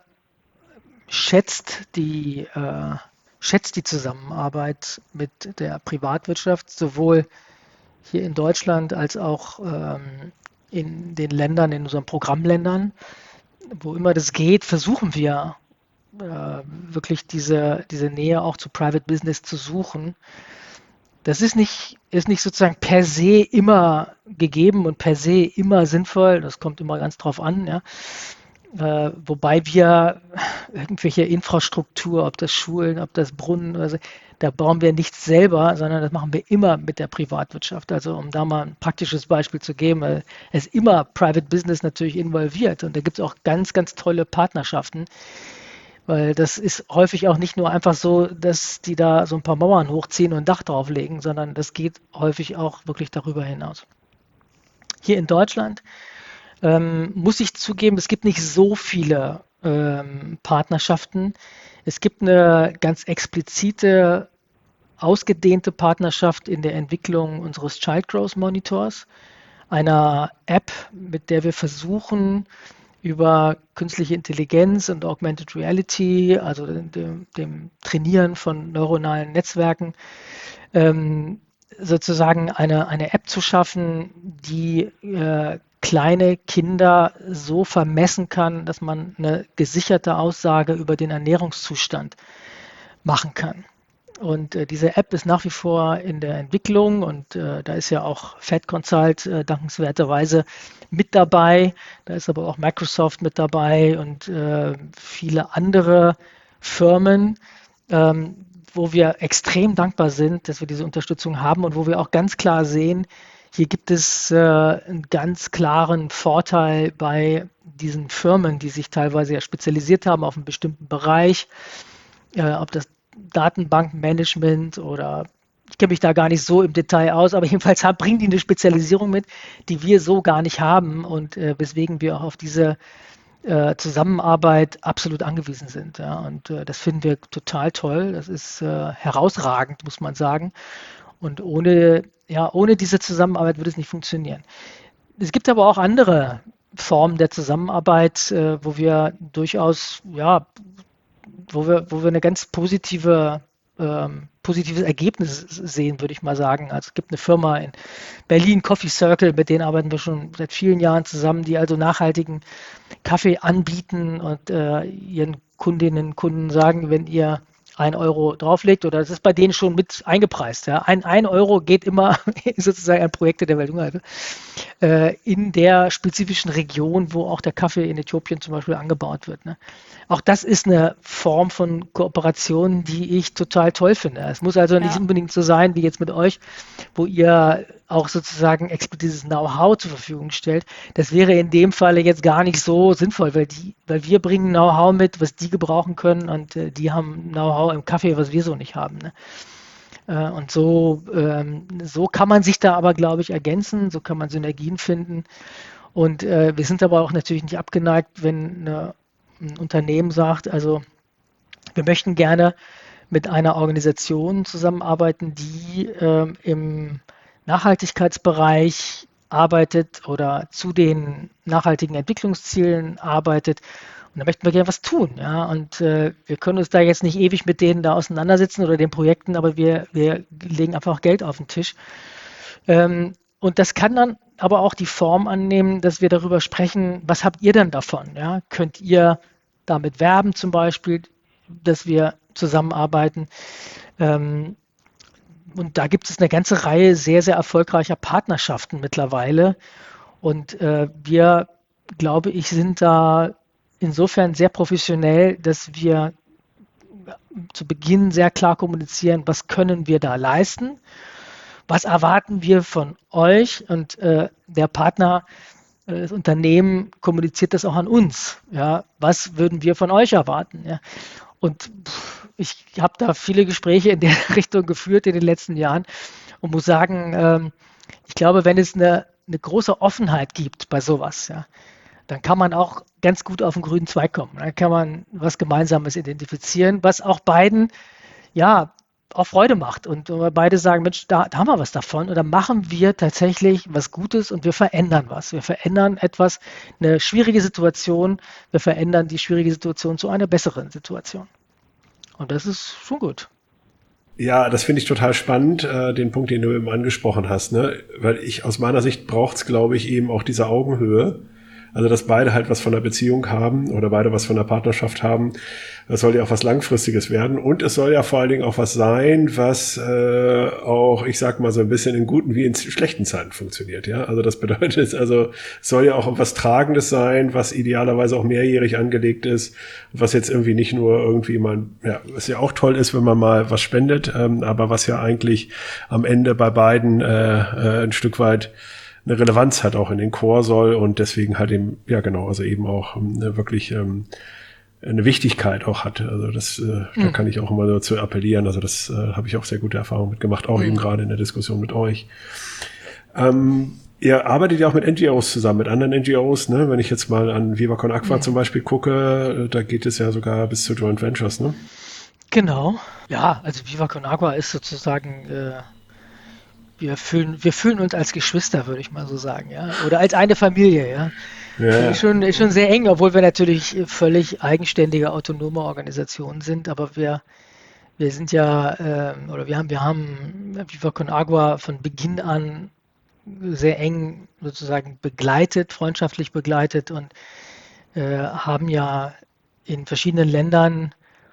schätzt die, äh, schätzt die Zusammenarbeit mit der Privatwirtschaft, sowohl hier in Deutschland als auch ähm, in den Ländern, in unseren Programmländern. Wo immer das geht, versuchen wir äh, wirklich diese, diese Nähe auch zu Private Business zu suchen. Das ist nicht, ist nicht sozusagen per se immer gegeben und per se immer sinnvoll. Das kommt immer ganz drauf an, ja. Äh, wobei wir irgendwelche Infrastruktur, ob das Schulen, ob das Brunnen oder so, da bauen wir nichts selber, sondern das machen wir immer mit der Privatwirtschaft. Also um da mal ein praktisches Beispiel zu geben, äh, es ist immer Private Business natürlich involviert und da gibt es auch ganz, ganz tolle Partnerschaften, weil das ist häufig auch nicht nur einfach so, dass die da so ein paar Mauern hochziehen und ein Dach drauflegen, sondern das geht häufig auch wirklich darüber hinaus. Hier in Deutschland ähm, muss ich zugeben, es gibt nicht so viele ähm, Partnerschaften. Es gibt eine ganz explizite, ausgedehnte Partnerschaft in der Entwicklung unseres Child Growth Monitors, einer App, mit der wir versuchen, über künstliche Intelligenz und Augmented Reality, also dem, dem Trainieren von neuronalen Netzwerken, ähm, sozusagen eine, eine App zu schaffen, die äh, kleine Kinder so vermessen kann, dass man eine gesicherte Aussage über den Ernährungszustand machen kann. Und äh, diese App ist nach wie vor in der Entwicklung und äh, da ist ja auch Fed Consult äh, dankenswerterweise mit dabei. Da ist aber auch Microsoft mit dabei und äh, viele andere Firmen, ähm, wo wir extrem dankbar sind, dass wir diese Unterstützung haben und wo wir auch ganz klar sehen, hier gibt es äh, einen ganz klaren Vorteil bei diesen Firmen, die sich teilweise ja spezialisiert haben auf einen bestimmten Bereich, äh, ob das Datenbankmanagement oder ich kenne mich da gar nicht so im Detail aus, aber jedenfalls haben, bringen die eine Spezialisierung mit, die wir so gar nicht haben und äh, weswegen wir auch auf diese äh, Zusammenarbeit absolut angewiesen sind. Ja. Und äh, das finden wir total toll. Das ist äh, herausragend, muss man sagen. Und ohne, ja, ohne diese Zusammenarbeit würde es nicht funktionieren. Es gibt aber auch andere Formen der Zusammenarbeit, äh, wo wir durchaus, ja, wo wir, wo wir eine ganz positive, ähm, positives Ergebnis sehen, würde ich mal sagen. Also es gibt eine Firma in Berlin, Coffee Circle, mit denen arbeiten wir schon seit vielen Jahren zusammen, die also nachhaltigen Kaffee anbieten und äh, ihren Kundinnen und Kunden sagen, wenn ihr ein Euro drauflegt, oder das ist bei denen schon mit eingepreist. Ja. Ein, ein Euro geht immer sozusagen an Projekte der Welthungerhilfe äh, in der spezifischen Region, wo auch der Kaffee in Äthiopien zum Beispiel angebaut wird. Ne. Auch das ist eine Form von Kooperation, die ich total toll finde. Es muss also nicht Ja. unbedingt so sein wie jetzt mit euch, wo ihr auch sozusagen explizites Know-how zur Verfügung stellt. Das wäre in dem Falle jetzt gar nicht so sinnvoll, weil die, weil wir bringen Know-how mit, was die gebrauchen können und äh, die haben Know-how im Kaffee, was wir so nicht haben. Ne? Äh, und so, ähm, so kann man sich da aber, glaube ich, ergänzen, so kann man Synergien finden. Und äh, wir sind aber auch natürlich nicht abgeneigt, wenn eine, ein Unternehmen sagt, also wir möchten gerne mit einer Organisation zusammenarbeiten, die ähm, im Nachhaltigkeitsbereich arbeitet oder zu den nachhaltigen Entwicklungszielen arbeitet. Und da möchten wir gerne was tun. Ja? Und äh, wir können uns da jetzt nicht ewig mit denen da auseinandersetzen oder den Projekten, aber wir, wir legen einfach Geld auf den Tisch. Ähm, und das kann dann aber auch die Form annehmen, dass wir darüber sprechen, was habt ihr denn davon? Ja? Könnt ihr damit werben zum Beispiel, dass wir zusammenarbeiten? Ähm, und da gibt es eine ganze Reihe sehr, sehr erfolgreicher Partnerschaften mittlerweile. Und äh, wir, glaube ich, sind da insofern sehr professionell, dass wir zu Beginn sehr klar kommunizieren, was können wir da leisten. was erwarten wir von euch? Und äh, der Partner, äh, das Unternehmen kommuniziert das auch an uns. Ja, was würden wir von euch erwarten? Ja? Und pff, ich habe da viele Gespräche in der Richtung geführt in den letzten Jahren und muss sagen, ähm, ich glaube, wenn es eine, eine große Offenheit gibt bei sowas, ja, dann kann man auch ganz gut auf den grünen Zweig kommen. Dann kann man was Gemeinsames identifizieren, was auch beiden ja auch Freude macht. Und äh, beide sagen, Mensch, da, da haben wir was davon. Und dann machen wir tatsächlich was Gutes und wir verändern was. Wir verändern etwas, eine schwierige Situation. Wir verändern die schwierige Situation zu einer besseren Situation. Und das ist schon gut. Ja, das finde ich total spannend, äh, den Punkt, den du eben angesprochen hast, ne? Weil ich aus meiner Sicht braucht's, glaube ich, eben auch diese Augenhöhe. Also, dass beide halt was von der Beziehung haben oder beide was von der Partnerschaft haben. Das soll ja auch was Langfristiges werden. Und es soll ja vor allen Dingen auch was sein, was äh, auch, ich sag mal, so ein bisschen in guten wie in schlechten Zeiten funktioniert. Ja, also das bedeutet, also es soll ja auch was Tragendes sein, was idealerweise auch mehrjährig angelegt ist, was jetzt irgendwie nicht nur irgendwie mal, ja, was ja auch toll ist, wenn man mal was spendet, ähm, aber was ja eigentlich am Ende bei beiden äh, äh, ein Stück weit eine Relevanz hat, auch in den Chor soll und deswegen halt eben, ja genau, also eben auch ähm, wirklich ähm, eine Wichtigkeit auch hat. Also das, äh, mhm. da kann ich auch immer dazu appellieren. Also das äh, habe ich auch sehr gute Erfahrungen mitgemacht, auch mhm. eben gerade in der Diskussion mit euch. Ähm, ihr arbeitet ja auch mit N G Os zusammen, mit anderen N G Os, ne? Wenn ich jetzt mal an Viva Con Agua mhm. zum Beispiel gucke, da geht es ja sogar bis zu Joint Ventures, ne? Genau. Ja, also Viva Con Agua ist sozusagen äh, Wir fühlen, wir fühlen uns als Geschwister, würde ich mal so sagen, ja. Oder als eine Familie, ja. Ja. Ist schon, ist schon sehr eng, obwohl wir natürlich völlig eigenständige, autonome Organisationen sind, aber wir, wir sind ja, ähm, oder wir haben, wir haben Viva Con Agua von Beginn an sehr eng sozusagen begleitet, freundschaftlich begleitet und äh, haben ja in verschiedenen Ländern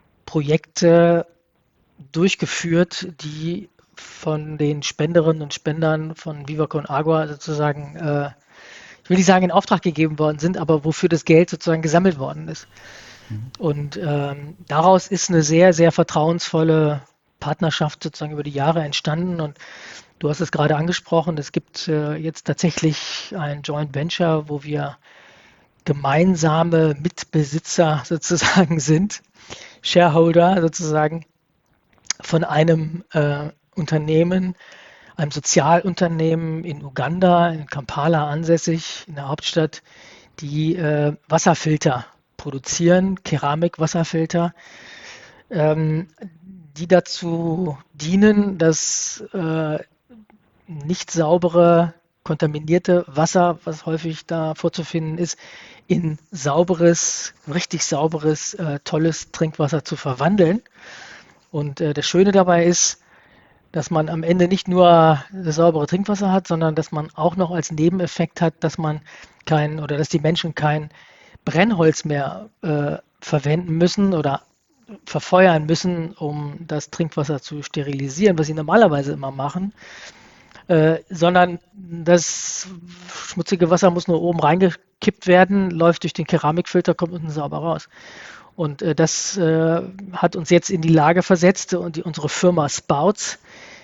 Projekte durchgeführt, die von den Spenderinnen und Spendern von Viva Con Agua sozusagen, äh, ich will nicht sagen in Auftrag gegeben worden sind, aber wofür das Geld sozusagen gesammelt worden ist. Mhm. Und ähm, daraus ist eine sehr, sehr vertrauensvolle Partnerschaft sozusagen über die Jahre entstanden. Und du hast es gerade angesprochen, es gibt äh, jetzt tatsächlich ein Joint Venture, wo wir gemeinsame Mitbesitzer sozusagen sind, Shareholder sozusagen von einem äh, Unternehmen, einem Sozialunternehmen in Uganda, in Kampala ansässig, in der Hauptstadt, die äh, Wasserfilter produzieren, Keramikwasserfilter, ähm, die dazu dienen, dass äh, nicht saubere, kontaminierte Wasser, was häufig da vorzufinden ist, in sauberes, richtig sauberes, äh, tolles Trinkwasser zu verwandeln. Und äh, das Schöne dabei ist, dass man am Ende nicht nur das saubere Trinkwasser hat, sondern dass man auch noch als Nebeneffekt hat, dass man kein oder dass die Menschen kein Brennholz mehr äh, verwenden müssen oder verfeuern müssen, um das Trinkwasser zu sterilisieren, was sie normalerweise immer machen, äh, sondern das schmutzige Wasser muss nur oben reingekippt werden, läuft durch den Keramikfilter, kommt unten sauber raus. Und äh, das äh, hat uns jetzt in die Lage versetzt und die, unsere Firma Spouts,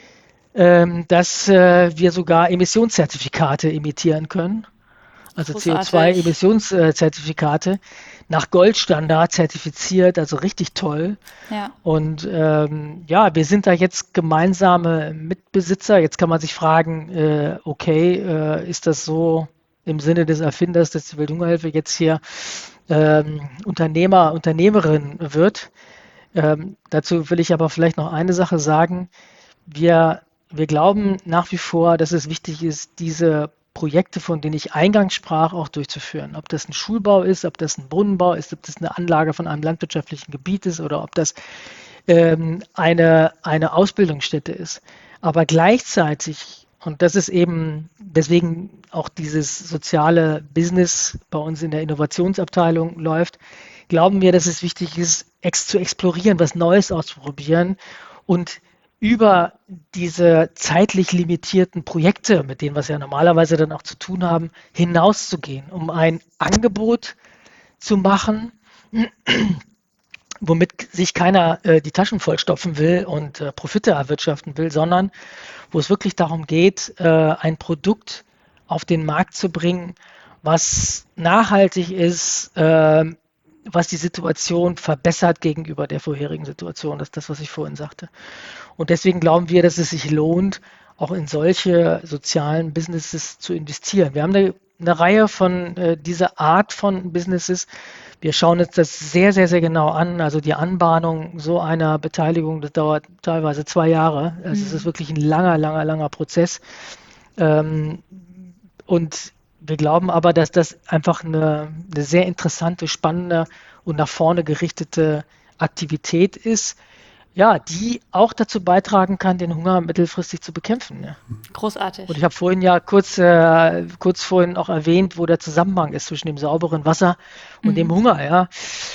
ähm, dass äh, wir sogar Emissionszertifikate emittieren können, also C O zwei Emissionszertifikate nach Goldstandard zertifiziert, also richtig toll. Ja. Und ähm, ja, wir sind da jetzt gemeinsame Mitbesitzer. Jetzt kann man sich fragen, äh, okay, äh, ist das so im Sinne des Erfinders, dass die Welthungerhilfe jetzt hier ähm, Unternehmer, Unternehmerin wird? Ähm, dazu will ich aber vielleicht noch eine Sache sagen. Wir, wir glauben nach wie vor, dass es wichtig ist, diese Projekte, von denen ich eingangs sprach, auch durchzuführen. Ob das ein Schulbau ist, ob das ein Brunnenbau ist, ob das eine Anlage von einem landwirtschaftlichen Gebiet ist oder ob das ähm, eine, eine Ausbildungsstätte ist. Aber gleichzeitig, und das ist eben deswegen auch dieses soziale Business bei uns in der Innovationsabteilung läuft, glauben wir, dass es wichtig ist, ex zu explorieren, was Neues auszuprobieren und über diese zeitlich limitierten Projekte, mit denen wir es ja normalerweise dann auch zu tun haben, hinauszugehen, um ein Angebot zu machen, womit sich keiner äh, die Taschen vollstopfen will und äh, Profite erwirtschaften will, sondern wo es wirklich darum geht, äh, ein Produkt auf den Markt zu bringen, was nachhaltig ist, äh, was die Situation verbessert gegenüber der vorherigen Situation. Das ist das, was ich vorhin sagte. Und deswegen glauben wir, dass es sich lohnt, auch in solche sozialen Businesses zu investieren. Wir haben eine, eine Reihe von äh, dieser Art von Businesses. Wir schauen uns das sehr, sehr, sehr genau an. Also die Anbahnung so einer Beteiligung, das dauert teilweise zwei Jahre. Also es ist wirklich ein langer, langer, langer Prozess. Ähm, und wir glauben aber, dass das einfach eine, eine sehr interessante, spannende und nach vorne gerichtete Aktivität ist, ja, die auch dazu beitragen kann, den Hunger mittelfristig zu bekämpfen. Ja. Großartig. Und ich habe vorhin ja kurz, äh, kurz vorhin auch erwähnt, wo der Zusammenhang ist zwischen dem sauberen Wasser und mhm. dem Hunger. Ja.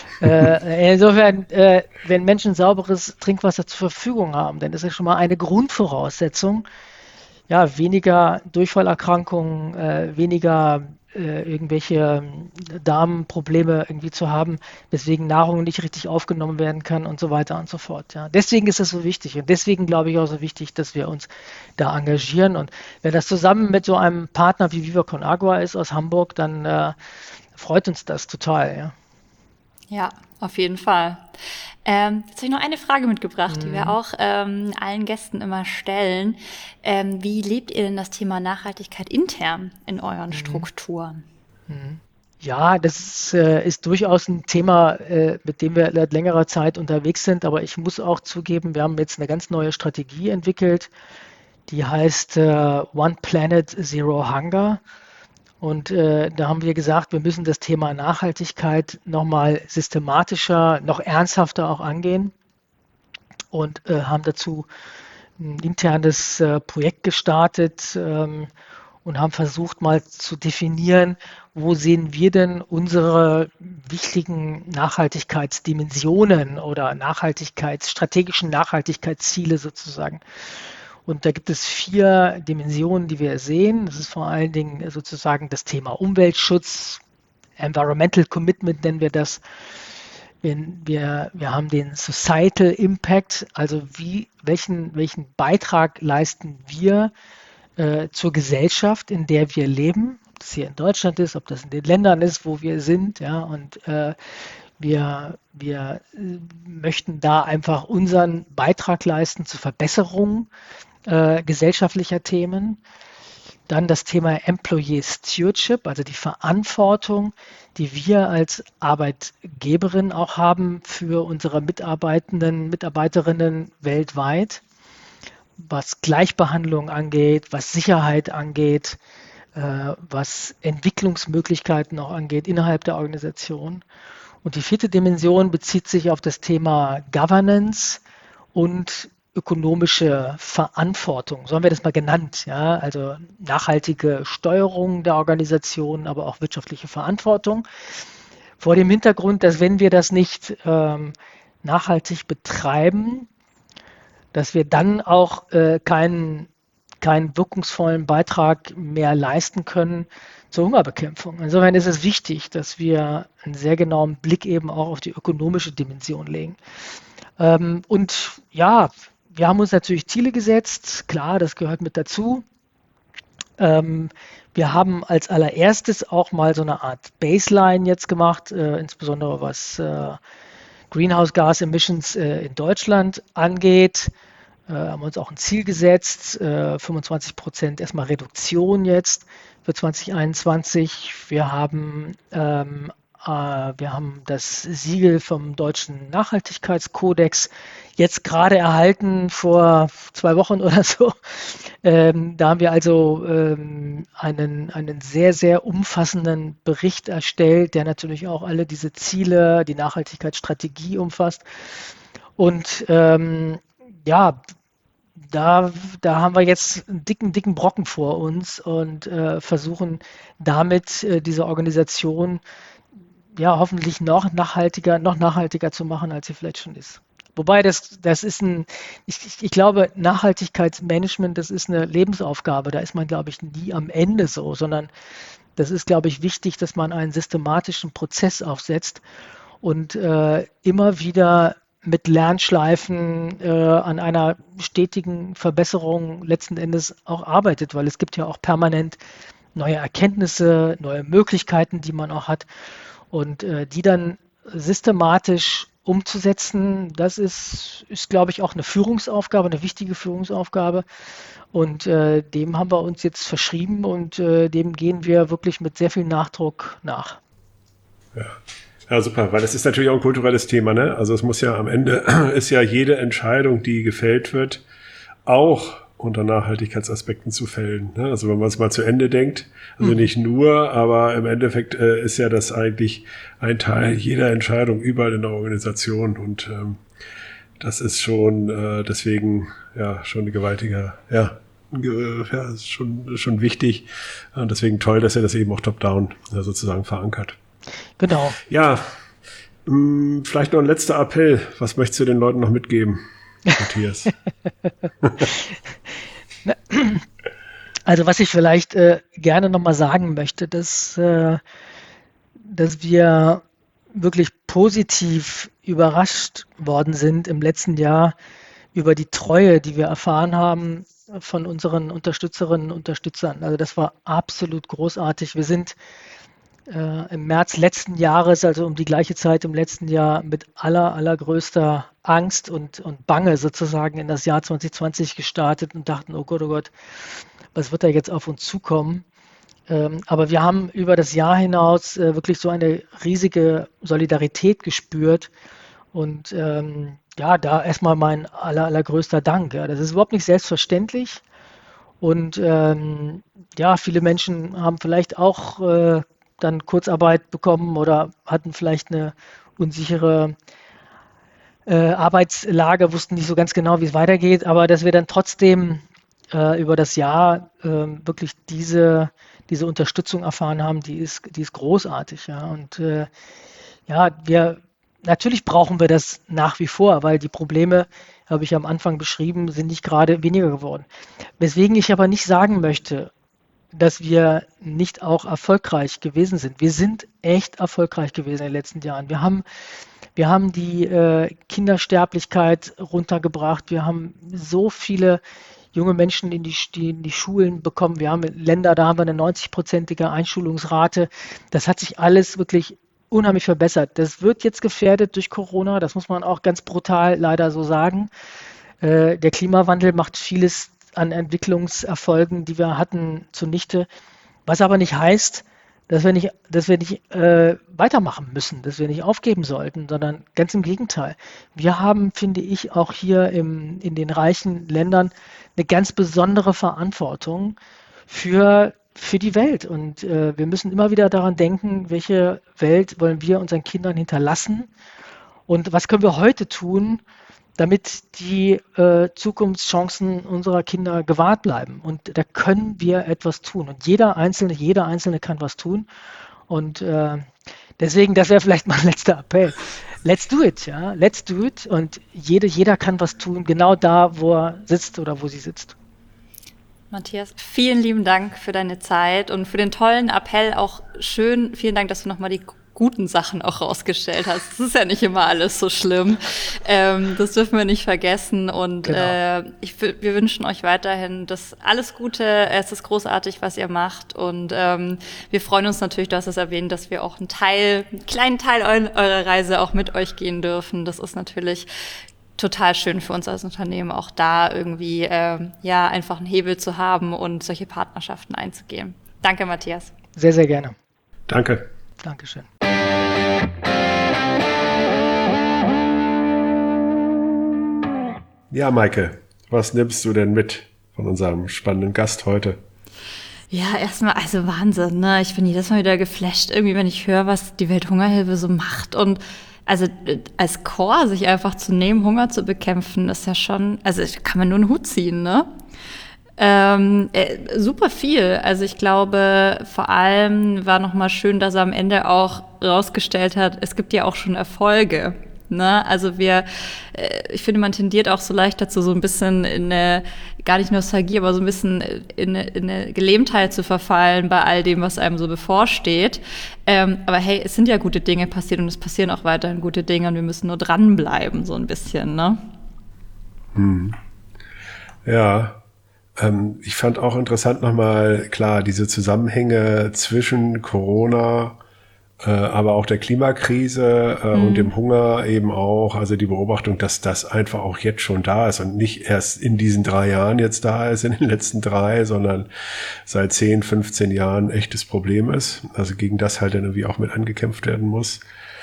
äh, insofern, äh, wenn Menschen sauberes Trinkwasser zur Verfügung haben, dann ist das schon mal eine Grundvoraussetzung, ja, weniger Durchfallerkrankungen, äh, weniger äh, irgendwelche Darmprobleme irgendwie zu haben, weswegen Nahrung nicht richtig aufgenommen werden kann und so weiter und so fort. Ja. Deswegen ist das so wichtig und deswegen glaube ich auch so wichtig, dass wir uns da engagieren. Und wenn das zusammen mit so einem Partner wie Viva Con Agua ist aus Hamburg, dann äh, freut uns das total. Ja, ja, auf jeden Fall. Ähm, jetzt habe ich noch eine Frage mitgebracht, die wir auch ähm, allen Gästen immer stellen. Ähm, wie lebt ihr denn das Thema Nachhaltigkeit intern in euren mhm. Strukturen? Ja, das ist, äh, ist durchaus ein Thema, äh, mit dem wir seit längerer Zeit unterwegs sind. Aber ich muss auch zugeben, wir haben jetzt eine ganz neue Strategie entwickelt, die heißt äh, One Planet Zero Hunger. Und äh, da haben wir gesagt, wir müssen das Thema Nachhaltigkeit nochmal systematischer, noch ernsthafter auch angehen und äh, haben dazu ein internes äh, Projekt gestartet ähm, und haben versucht mal zu definieren, wo sehen wir denn unsere wichtigen Nachhaltigkeitsdimensionen oder Nachhaltigkeits, strategischen Nachhaltigkeitsziele sozusagen. Und da gibt es vier Dimensionen, die wir sehen. Das ist vor allen Dingen sozusagen das Thema Umweltschutz, Environmental Commitment nennen wir das. Wir, wir haben den Societal Impact, also wie, welchen, welchen Beitrag leisten wir äh, zur Gesellschaft, in der wir leben. Ob das hier in Deutschland ist, ob das in den Ländern ist, wo wir sind. Ja, und äh, wir, wir möchten da einfach unseren Beitrag leisten zur Verbesserung Äh, gesellschaftlicher Themen. Dann das Thema Employee Stewardship, also die Verantwortung, die wir als Arbeitgeberin auch haben für unsere Mitarbeitenden, Mitarbeiterinnen weltweit, was Gleichbehandlung angeht, was Sicherheit angeht, äh, was Entwicklungsmöglichkeiten auch angeht innerhalb der Organisation. Und die vierte Dimension bezieht sich auf das Thema Governance und ökonomische Verantwortung, so haben wir das mal genannt, ja, also nachhaltige Steuerung der Organisation, aber auch wirtschaftliche Verantwortung. Vor dem Hintergrund, dass wenn wir das nicht ähm, nachhaltig betreiben, dass wir dann auch äh, keinen, keinen wirkungsvollen Beitrag mehr leisten können zur Hungerbekämpfung. Insofern ist es wichtig, dass wir einen sehr genauen Blick eben auch auf die ökonomische Dimension legen. Ähm, und ja, wir haben uns natürlich Ziele gesetzt, klar, das gehört mit dazu. Ähm, wir haben als allererstes auch mal so eine Art Baseline jetzt gemacht, äh, insbesondere was äh, Greenhouse Gas Emissions äh, in Deutschland angeht. Äh, haben uns auch ein Ziel gesetzt, äh, fünfundzwanzig Prozent erstmal Reduktion jetzt für zwanzig einundzwanzig. Wir haben ähm, Wir haben das Siegel vom Deutschen Nachhaltigkeitskodex jetzt gerade erhalten vor zwei Wochen oder so. Ähm, da haben wir also ähm, einen, einen sehr, sehr umfassenden Bericht erstellt, der natürlich auch alle diese Ziele, die Nachhaltigkeitsstrategie umfasst. Und ähm, ja, Da, da haben wir jetzt einen dicken, dicken Brocken vor uns und äh, versuchen damit äh, diese Organisation ja, hoffentlich noch nachhaltiger, noch nachhaltiger zu machen, als sie vielleicht schon ist. Wobei das, das ist ein, ich, ich, ich glaube, Nachhaltigkeitsmanagement, das ist eine Lebensaufgabe. Da ist man, glaube ich, nie am Ende so, sondern das ist, glaube ich, wichtig, dass man einen systematischen Prozess aufsetzt. und äh, immer wieder mit Lernschleifen äh, an einer stetigen Verbesserung letzten Endes auch arbeitet, weil es gibt ja auch permanent neue Erkenntnisse, neue Möglichkeiten, die man auch hat und äh, die dann systematisch umzusetzen, das ist, ist, glaube ich, auch eine Führungsaufgabe, eine wichtige Führungsaufgabe und äh, dem haben wir uns jetzt verschrieben und äh, dem gehen wir wirklich mit sehr viel Nachdruck nach. Ja. Ja, super, weil das ist natürlich auch ein kulturelles Thema, ne? Also es muss ja am Ende, ist ja jede Entscheidung, die gefällt wird, auch unter Nachhaltigkeitsaspekten zu fällen, ne? Also wenn man es mal zu Ende denkt, also mhm. nicht nur, aber im Endeffekt äh, ist ja das eigentlich ein Teil jeder Entscheidung überall in der Organisation und ähm, das ist schon äh, deswegen ja schon eine gewaltige, ja, ja ist schon, schon wichtig und deswegen toll, dass er das eben auch top-down äh, sozusagen verankert. Genau. Ja, mh, vielleicht noch ein letzter Appell. Was möchtest du den Leuten noch mitgeben, Matthias? Also was ich vielleicht äh, gerne nochmal sagen möchte, dass, äh, dass wir wirklich positiv überrascht worden sind im letzten Jahr über die Treue, die wir erfahren haben von unseren Unterstützerinnen und Unterstützern. Also das war absolut großartig. Wir sind Äh, im März letzten Jahres, also um die gleiche Zeit im letzten Jahr, mit aller, allergrößter Angst und, und Bange sozusagen in das Jahr zwanzig zwanzig gestartet und dachten, oh Gott, oh Gott, was wird da jetzt auf uns zukommen? Ähm, aber wir haben über das Jahr hinaus äh, wirklich so eine riesige Solidarität gespürt und ähm, ja, da erstmal mein aller, allergrößter Dank. Ja. Das ist überhaupt nicht selbstverständlich und ähm, ja, viele Menschen haben vielleicht auch äh, dann Kurzarbeit bekommen oder hatten vielleicht eine unsichere äh, Arbeitslage, wussten nicht so ganz genau, wie es weitergeht, aber dass wir dann trotzdem äh, über das Jahr äh, wirklich diese, diese Unterstützung erfahren haben, die ist, die ist großartig. Ja. Und äh, ja, wir natürlich brauchen wir das nach wie vor, weil die Probleme, habe ich am Anfang beschrieben, sind nicht gerade weniger geworden. Weswegen ich aber nicht sagen möchte, dass wir nicht auch erfolgreich gewesen sind. Wir sind echt erfolgreich gewesen in den letzten Jahren. Wir haben, wir haben die äh, Kindersterblichkeit runtergebracht. Wir haben so viele junge Menschen in die, die, in die Schulen bekommen. Wir haben Länder, da haben wir eine neunzig-prozentige Einschulungsrate. Das hat sich alles wirklich unheimlich verbessert. Das wird jetzt gefährdet durch Corona. Das muss man auch ganz brutal leider so sagen. Äh, der Klimawandel macht vieles an Entwicklungserfolgen, die wir hatten, zunichte. Was aber nicht heißt, dass wir nicht, dass wir nicht äh, weitermachen müssen, dass wir nicht aufgeben sollten, sondern ganz im Gegenteil. Wir haben, finde ich, auch hier im, in den reichen Ländern eine ganz besondere Verantwortung für, für die Welt. Und äh, wir müssen immer wieder daran denken, welche Welt wollen wir unseren Kindern hinterlassen und was können wir heute tun, damit die äh, Zukunftschancen unserer Kinder gewahrt bleiben. Und da können wir etwas tun. Und jeder Einzelne, jeder Einzelne kann was tun. Und äh, deswegen, das wäre vielleicht mein letzter Appell. Let's do it, ja. Let's do it. Und jede, jeder kann was tun, genau da, wo er sitzt oder wo sie sitzt. Matthias, vielen lieben Dank für deine Zeit und für den tollen Appell. Auch schön, vielen Dank, dass du nochmal die guten Sachen auch rausgestellt hast. Es ist ja nicht immer alles so schlimm. Ähm, das dürfen wir nicht vergessen. Und genau. äh, ich, wir wünschen euch weiterhin das alles Gute. Es ist großartig, was ihr macht. Und ähm, wir freuen uns natürlich, du hast es erwähnt, dass wir auch einen Teil, einen kleinen Teil eurer Reise auch mit euch gehen dürfen. Das ist natürlich total schön für uns als Unternehmen, auch da irgendwie äh, ja einfach einen Hebel zu haben und solche Partnerschaften einzugehen. Danke, Matthias. Sehr, sehr gerne. Danke. Dankeschön. Ja, Maike, was nimmst du denn mit von unserem spannenden Gast heute? Ja, erstmal, also Wahnsinn, ne? Ich bin jedes Mal wieder geflasht, irgendwie, wenn ich höre, was die Welthungerhilfe so macht. Und also als Core sich einfach zu nehmen, Hunger zu bekämpfen, ist ja schon, also kann man nur einen Hut ziehen, ne? Ähm, äh, super viel. Also ich glaube, vor allem war nochmal schön, dass er am Ende auch rausgestellt hat, es gibt ja auch schon Erfolge. Ne? Also wir, äh, ich finde, man tendiert auch so leicht dazu, so ein bisschen in eine, gar nicht Nostalgie, aber so ein bisschen in eine, in eine Gelähmtheit zu verfallen bei all dem, was einem so bevorsteht. Ähm, aber hey, es sind ja gute Dinge passiert und es passieren auch weiterhin gute Dinge und wir müssen nur dranbleiben, so ein bisschen, ne? Hm. Ja, ähm, ich fand auch interessant nochmal, klar, diese Zusammenhänge zwischen Corona, äh, aber auch der Klimakrise äh, mhm. und dem Hunger eben auch, also die Beobachtung, dass das einfach auch jetzt schon da ist und nicht erst in diesen drei Jahren jetzt da ist, in den letzten drei, sondern seit zehn, fünfzehn Jahren ein echtes Problem ist, also gegen das halt dann irgendwie auch mit angekämpft werden muss.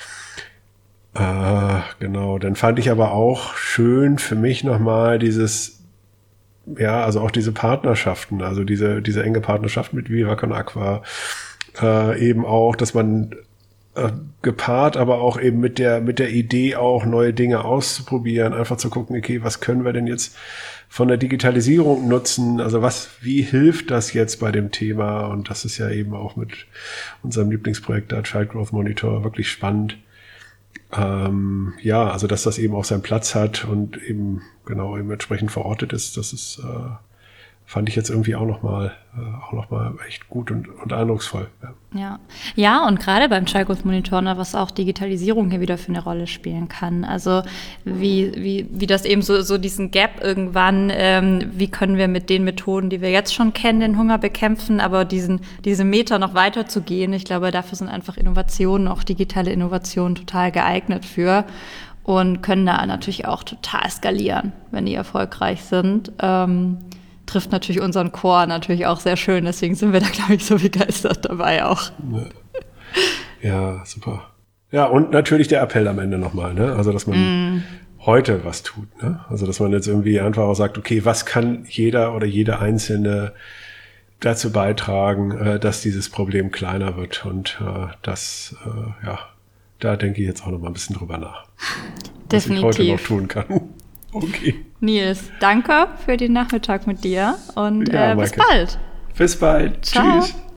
Äh, genau, dann fand ich aber auch schön für mich nochmal dieses, ja, also auch diese Partnerschaften, also diese diese enge Partnerschaft mit Viva Con Aqua, äh, eben auch, dass man äh, gepaart, aber auch eben mit der mit der Idee auch neue Dinge auszuprobieren, einfach zu gucken, okay, was können wir denn jetzt von der Digitalisierung nutzen, also was, wie hilft das jetzt bei dem Thema, und das ist ja eben auch mit unserem Lieblingsprojekt da, Child Growth Monitor, wirklich spannend. Ähm, ja, also dass das eben auch seinen Platz hat und eben genau eben entsprechend verortet ist, das ist, äh, fand ich jetzt irgendwie auch nochmal äh, auch noch mal echt gut und, und eindrucksvoll. Ja. Ja, ja, und gerade beim Child Growth Monitor, ne, was auch Digitalisierung hier wieder für eine Rolle spielen kann. Also wie wie wie das eben so so diesen Gap irgendwann, ähm, wie können wir mit den Methoden, die wir jetzt schon kennen, den Hunger bekämpfen, aber diesen diese Meter noch weiter zu gehen. Ich glaube, dafür sind einfach Innovationen, auch digitale Innovationen, total geeignet für und können da natürlich auch total skalieren, wenn die erfolgreich sind. Ähm, trifft natürlich unseren Core natürlich auch sehr schön, deswegen sind wir da, glaube ich, so begeistert dabei auch. Ja, super. Ja, und natürlich der Appell am Ende nochmal, ne? Also, dass man mm. heute was tut, ne? Also, dass man jetzt irgendwie einfach auch sagt, okay, was kann jeder oder jede Einzelne dazu beitragen, dass dieses Problem kleiner wird, und äh, das, äh, ja, da denke ich jetzt auch nochmal ein bisschen drüber nach. Definitiv. Was ich heute noch tun kann. Okay. Nils, danke für den Nachmittag mit dir und ja, äh, bis bald. Bis bald. Ciao. Tschüss.